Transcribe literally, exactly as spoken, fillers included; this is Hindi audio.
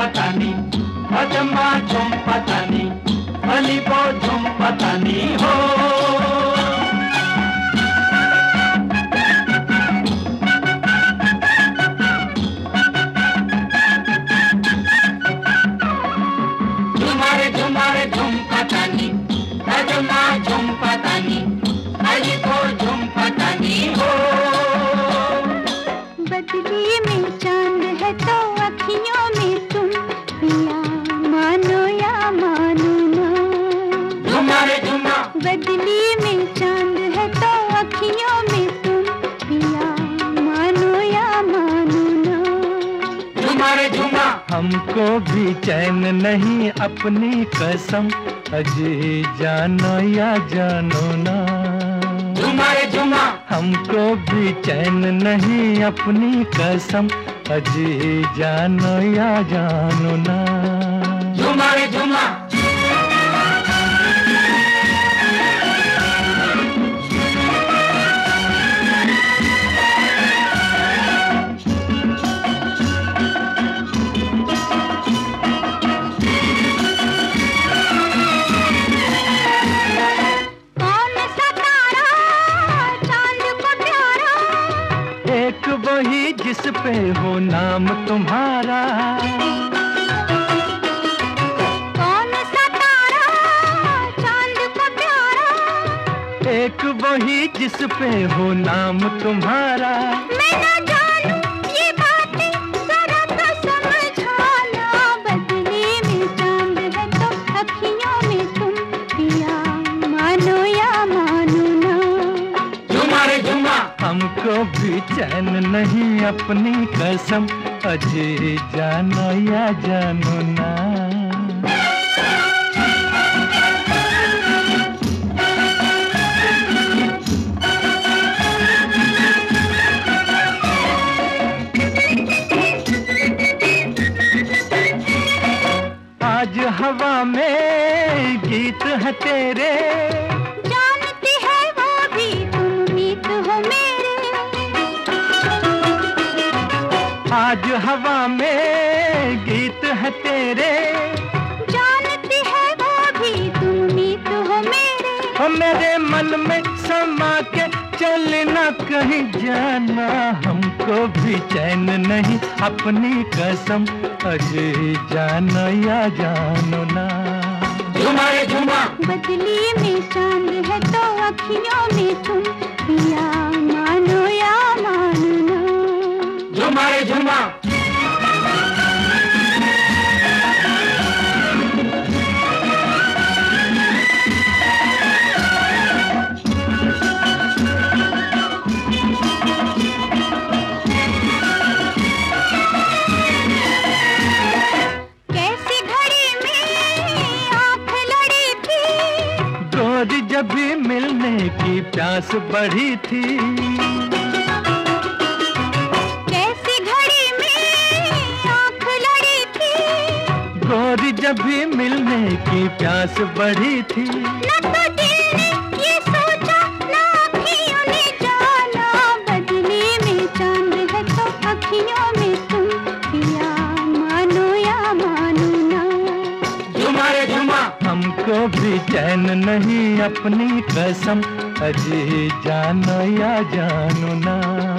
झुंपतानी, अजम्मा झुंपतानी, अलीपो झुंपतानी हो। झुमारे झुमारे झुंपतानी, अजम्मा झुंपतानी, अलीपो झुंपतानी हो। बदली में चांद है तो अखियों में तुम, पिया मानो या मानो ना। झुमारे झुमा बदली में चांद है तो अखियों में तुम, पिया मानो या मानो ना। झुमारे झुमा हमको भी चैन नहीं अपनी कसम, अजी जानो या जानो ना। झुमारे झुमा हमको भी चैन नहीं अपनी कसम, अजी जानो या जानो ना। झुमारे झुमा वही जिस पे हो नाम तुम्हारा, कौन सा तारा चांद को प्यारा, एक वही जिस पे हो नाम तुम्हारा। मैं ना जानूं ये बातें जरा तो समझाना, बदले में चांद है तो अखियों में तुम, पिया मानो या मानो ना। झुमारे झुमा हमको भी चैन नहीं अपनी कसम, अजी जानो या जानो ना। आज हवा में गीत है तेरे, जानती है वो भी तुम मीत हो मेरे। आज हवा में गीत है तेरे, जानती है वो भी तुम मीत हो मेरे। ओ मेरे मन में समा के चलना कहीं जाना, हमको भी चैन नहीं अपनी कसम, अजी जानो या जानो ना। झुमारे झुमा बदली में चांद है तो अखियों में तुम, पिया मानो या मानो ना। झुमारे झुमा कैसी घड़ी में आँख लड़ी थी, गोरी जब भी मिलने की प्यास बढ़ी थी। कैसी घड़ी में आँख लड़ी थी, गोरी जब भी मिलने की प्यास बढ़ी थी। न तो दिल ने ये सोचा न अखियों ने जाना, बदले में चांद है तो अखियों में तुम, पिया मानो या मानो ना। झुमारे झुमा हमको भी चैन नहीं अपनी कसम, अजी जानो या जानो ना।